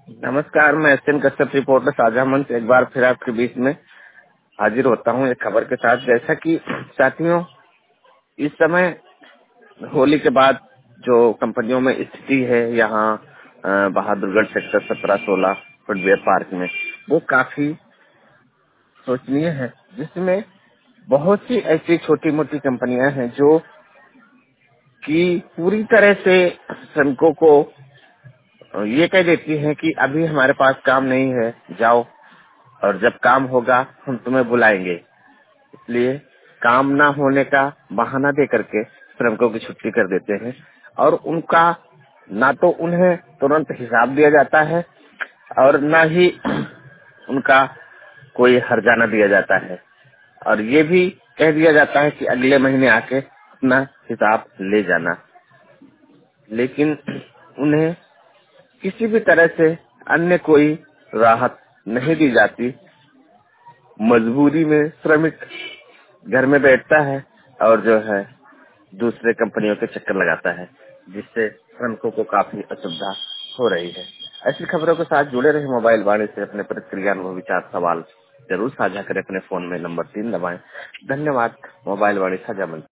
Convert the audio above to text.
नमस्कार, मैं SN Kashyap reporter साझा मंच एक बार फिर आपके बीच में हाजिर होता हूं एक खबर के साथ। जैसा कि साथियों, इस समय होली के बाद जो कंपनियों में स्थिति है यहाँ बहादुरगढ़ सेक्टर 17-16 फुटवेयर पार्क में, वो काफी शोचनीय है, जिसमें बहुत सी ऐसी छोटी मोटी कंपनियां हैं जो कि पूरी तरह से श्रमिकों को ये कह देती हैं कि अभी हमारे पास काम नहीं है, जाओ और जब काम होगा हम तुम्हें बुलाएंगे। इसलिए काम ना होने का बहाना दे करके श्रमिकों की छुट्टी कर देते हैं और उनका ना तो उन्हें तुरंत हिसाब दिया जाता है और ना ही उनका कोई हर्जाना दिया जाता है, और ये भी कह दिया जाता है कि अगले महीने आके अपना हिसाब ले जाना। लेकिन उन्हें किसी भी तरह से अन्य कोई राहत नहीं दी जाती। मजबूरी में श्रमिक घर में बैठता है और जो है दूसरे कंपनियों के चक्कर लगाता है, जिससे श्रमिकों को काफी असुविधा हो रही है। ऐसी खबरों के साथ जुड़े रहे मोबाइल वाणी से। अपने प्रतिक्रिया, अनुभव, विचार, सवाल जरूर साझा करें। अपने फोन में नंबर 3 दबाएं। धन्यवाद। मोबाइल वाणी साझा मंच।